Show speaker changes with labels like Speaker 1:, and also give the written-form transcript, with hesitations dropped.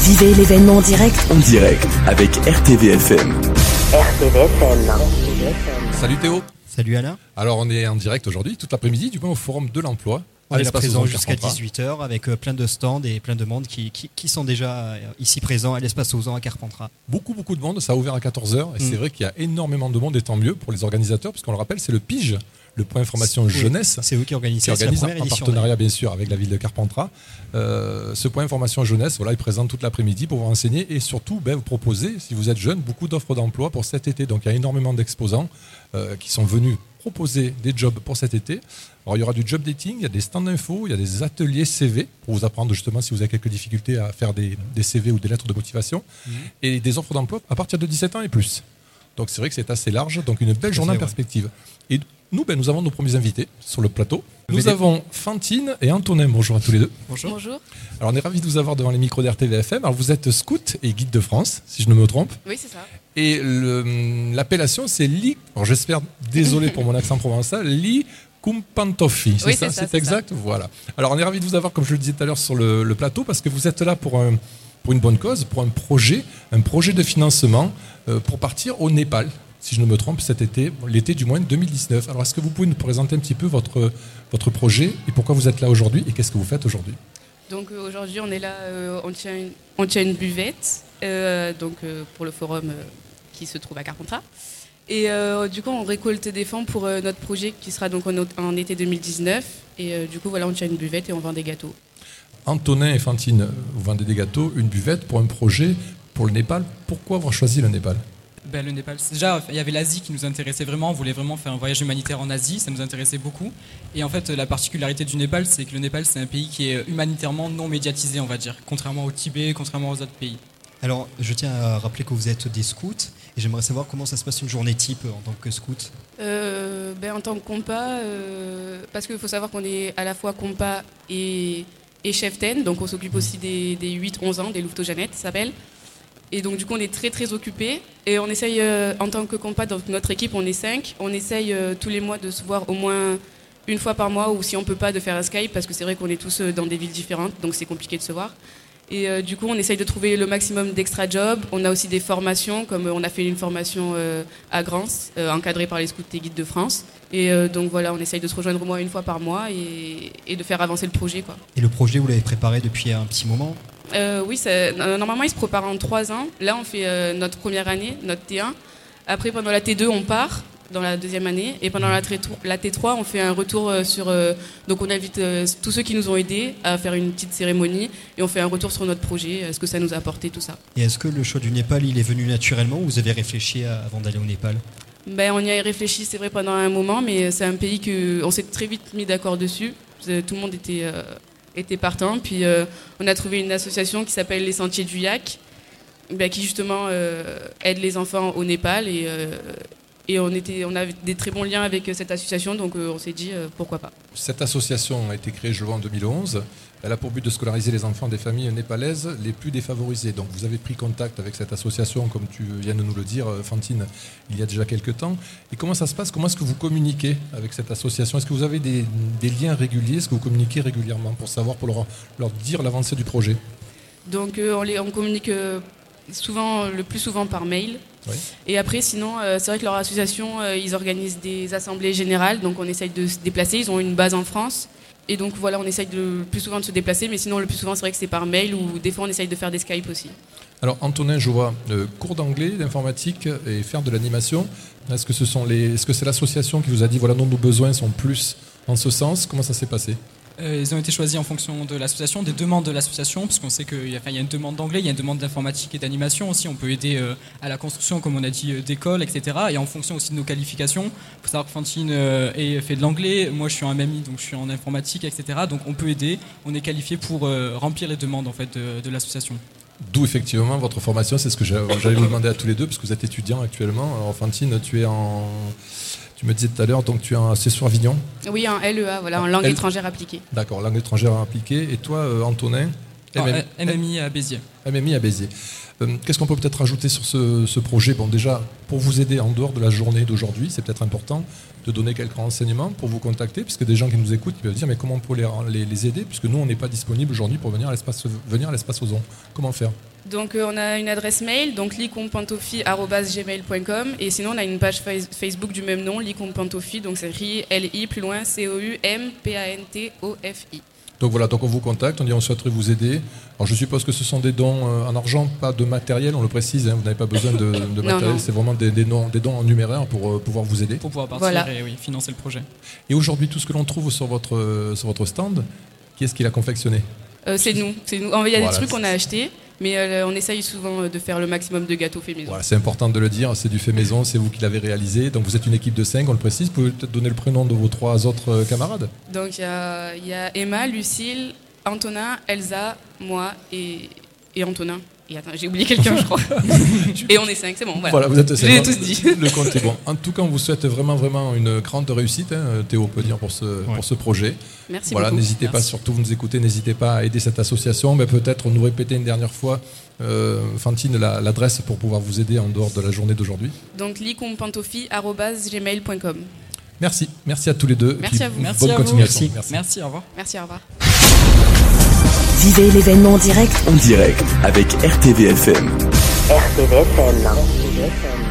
Speaker 1: Vivez l'événement
Speaker 2: en direct avec RTVFM.
Speaker 3: Salut Théo.
Speaker 4: Salut Alain.
Speaker 3: Alors on est en direct aujourd'hui, toute l'après-midi, du coup au Forum de l'Emploi.
Speaker 4: On est présent jusqu'à 18h avec plein de stands et plein de monde qui sont déjà ici présents à l'Espace Ozan à Carpentras.
Speaker 3: Beaucoup de monde, ça a ouvert à 14h et c'est vrai qu'il y a énormément de monde et tant mieux pour les organisateurs parce qu'on le rappelle, c'est le PIGE, le point information jeunesse.
Speaker 4: C'est eux qui organisent la première édition.
Speaker 3: En partenariat bien sûr avec la ville de Carpentras. Ce point information jeunesse, voilà, il présente toute l'après-midi pour vous renseigner et surtout vous proposer, si vous êtes jeune, beaucoup d'offres d'emploi pour cet été. Donc il y a énormément d'exposants qui sont venus proposer des jobs pour cet été. Alors, il y aura du job dating, il y a des stands d'infos, il y a des ateliers CV pour vous apprendre justement si vous avez quelques difficultés à faire des CV ou des lettres de motivation et des offres d'emploi à partir de 17 ans et plus. Donc c'est vrai que c'est assez large, donc une belle journée en perspective. Et nous avons nos premiers invités sur le plateau. Nous avons Fantine et Antonin. Bonjour à tous les deux.
Speaker 5: Bonjour.
Speaker 3: Alors on est ravis de vous avoir devant les micros d'RTVFM. Alors vous êtes scout et guide de France, si je ne me trompe.
Speaker 5: Oui, c'est ça.
Speaker 3: Et l'appellation c'est Li. Alors j'espère, désolé pour mon accent provençal, Li Kumpantoffi.
Speaker 5: Oui, c'est
Speaker 3: exact.
Speaker 5: Ça.
Speaker 3: Voilà. Alors on est ravis de vous avoir, comme je le disais tout à l'heure, sur le plateau parce que vous êtes là pour une bonne cause, pour un projet de financement pour partir au Népal. Si je ne me trompe, cet été, l'été du moins 2019. Alors, est-ce que vous pouvez nous présenter un petit peu votre projet et pourquoi vous êtes là aujourd'hui et qu'est-ce que vous faites aujourd'hui ?
Speaker 5: Donc aujourd'hui, on est là, on tient une buvette pour le forum qui se trouve à Carpentras. Et du coup, on récolte des fonds pour notre projet qui sera donc en été 2019. Et du coup, voilà, on tient une buvette et on vend des gâteaux.
Speaker 3: Antonin et Fantine, vous vendez des gâteaux, une buvette pour un projet pour le Népal. Pourquoi avoir choisi le Népal ?
Speaker 6: Le Népal, déjà il y avait l'Asie qui nous intéressait vraiment, on voulait vraiment faire un voyage humanitaire en Asie, ça nous intéressait beaucoup. Et en fait la particularité du Népal, c'est que le Népal c'est un pays qui est humanitairement non médiatisé, on va dire, contrairement au Tibet, contrairement aux autres pays.
Speaker 4: Alors je tiens à rappeler que vous êtes des scouts et j'aimerais savoir comment ça se passe une journée type en tant que scout.
Speaker 5: En tant que compas, parce qu'il faut savoir qu'on est à la fois compas et cheftaine, donc on s'occupe aussi des 8-11 ans, des louveteaux-Jeannettes, ça s'appelle. Et donc du coup on est très très occupés et on essaye en tant que compas, dans notre équipe on est 5, on essaye tous les mois de se voir au moins une fois par mois ou si on peut pas de faire un Skype parce que c'est vrai qu'on est tous dans des villes différentes donc c'est compliqué de se voir. Et du coup on essaye de trouver le maximum d'extra jobs, on a aussi des formations comme on a fait une formation à Grance encadrée par les scouts et guides de France. Et donc voilà, on essaye de se rejoindre au moins une fois par mois et de faire avancer le projet, quoi.
Speaker 4: Et le projet, vous l'avez préparé depuis un petit moment ?
Speaker 5: Oui, normalement il se prépare en 3 ans. Là on fait notre première année, notre T1. Après pendant la T2 on part dans la deuxième année et pendant la T3 on fait un retour donc on invite tous ceux qui nous ont aidés à faire une petite cérémonie et on fait un retour sur notre projet, ce que ça nous a apporté, tout ça.
Speaker 4: Et est-ce que le choix du Népal il est venu naturellement ou vous avez réfléchi avant d'aller au Népal ?
Speaker 5: On y a réfléchi, c'est vrai, pendant un moment, mais c'est un pays qu'on s'est très vite mis d'accord dessus. Tout le monde était partant. Puis on a trouvé une association qui s'appelle les Sentiers du Yak, qui justement aide les enfants au Népal. Et on avait des très bons liens avec cette association, donc on s'est dit pourquoi pas.
Speaker 3: Cette association a été créée, je le vois, en 2011. Elle a pour but de scolariser les enfants des familles népalaises les plus défavorisées. Donc vous avez pris contact avec cette association, comme tu viens de nous le dire, Fantine, il y a déjà quelques temps. Et comment ça se passe ? Comment est-ce que vous communiquez avec cette association ? Est-ce que vous avez des liens réguliers ? Est-ce que vous communiquez régulièrement pour savoir, pour leur dire l'avancée du projet ?
Speaker 5: Donc on communique le plus souvent par mail.
Speaker 3: Oui.
Speaker 5: Et après, sinon, c'est vrai que leur association, ils organisent des assemblées générales, donc on essaye de se déplacer. Ils ont une base en France. Et donc voilà, on essaye le plus souvent de se déplacer, mais sinon le plus souvent c'est vrai que c'est par mail ou des fois on essaye de faire des Skype aussi.
Speaker 3: Alors Antonin, je vois cours d'anglais, d'informatique et faire de l'animation. Est-ce que c'est l'association qui vous a dit voilà, nos besoins sont plus en ce sens ? Comment ça s'est passé ?
Speaker 6: Ils ont été choisis en fonction de l'association, des demandes de l'association, parce qu'on sait qu'il y a une demande d'anglais, il y a une demande d'informatique et d'animation aussi. On peut aider à la construction, comme on a dit, d'écoles, etc. Et en fonction aussi de nos qualifications. Il faut savoir que Fantine fait de l'anglais, moi je suis en MMI, donc je suis en informatique, etc. Donc on peut aider, on est qualifié pour remplir les demandes en fait, de l'association.
Speaker 3: D'où effectivement votre formation, c'est ce que j'allais vous demander à tous les deux, parce que vous êtes étudiants actuellement. Alors Fantine, tu me disais tout à l'heure, donc tu es en César Avignon.
Speaker 5: Oui, en LEA, voilà, en langue étrangère appliquée.
Speaker 3: D'accord, langue étrangère appliquée. Et toi, Antonin ?
Speaker 6: MMI à Béziers.
Speaker 3: MMI à Béziers. Qu'est-ce qu'on peut peut-être rajouter sur ce projet ? Bon, déjà, pour vous aider en dehors de la journée d'aujourd'hui, c'est peut-être important de donner quelques renseignements pour vous contacter, puisque des gens qui nous écoutent peuvent dire mais comment on peut les aider, puisque nous, on n'est pas disponible aujourd'hui pour venir à l'espace Ozon. Comment faire ?
Speaker 5: Donc on a une adresse mail, donc licompantofi@gmail.com, et sinon on a une page Facebook du même nom, Licompantofi, donc c'est LI plus loin COUMPANTOFI.
Speaker 3: Donc voilà, donc on vous contacte, on dit on souhaiterait vous aider. Alors je suppose que ce sont des dons en argent, pas de matériel, on le précise, hein, vous n'avez pas besoin de matériel, non. C'est vraiment des dons en numéraire pour pouvoir vous aider.
Speaker 6: Pour pouvoir partir et financer le projet.
Speaker 3: Et aujourd'hui, tout ce que l'on trouve sur votre stand, qui est-ce qui l'a confectionné ?
Speaker 5: C'est nous. Il y a des trucs qu'on a achetés, mais on essaye souvent de faire le maximum de gâteaux faits maison. Voilà,
Speaker 3: c'est important de le dire, c'est du fait maison, c'est vous qui l'avez réalisé. Donc vous êtes une équipe de 5, on le précise. Vous pouvez peut-être donner le prénom de vos 3 autres camarades ?
Speaker 5: Donc il y a Emma, Lucille, Antonin, Elsa, moi et Antonin. Et attends, j'ai oublié quelqu'un, je crois. Et on est 5, c'est bon. Voilà,
Speaker 3: vous êtes 5.
Speaker 5: Je l'ai tous dit.
Speaker 3: Le compte est bon. En tout cas, on vous souhaite vraiment une grande réussite, hein, Théo peut dire, pour ce projet.
Speaker 5: Merci beaucoup.
Speaker 3: N'hésitez pas, surtout vous nous écoutez, n'hésitez pas à aider cette association. Mais peut-être nous répéter une dernière fois, Fantine, l'adresse pour pouvoir vous aider en dehors de la journée d'aujourd'hui.
Speaker 5: Donc licompantofi@gmail.com.
Speaker 3: Merci à tous les deux.
Speaker 5: Merci à vous.
Speaker 6: Merci
Speaker 3: bonne continuation.
Speaker 6: Merci, au revoir.
Speaker 5: Merci, au revoir.
Speaker 2: Vivez l'événement en direct. En direct avec RTVFM.
Speaker 1: RTVFM.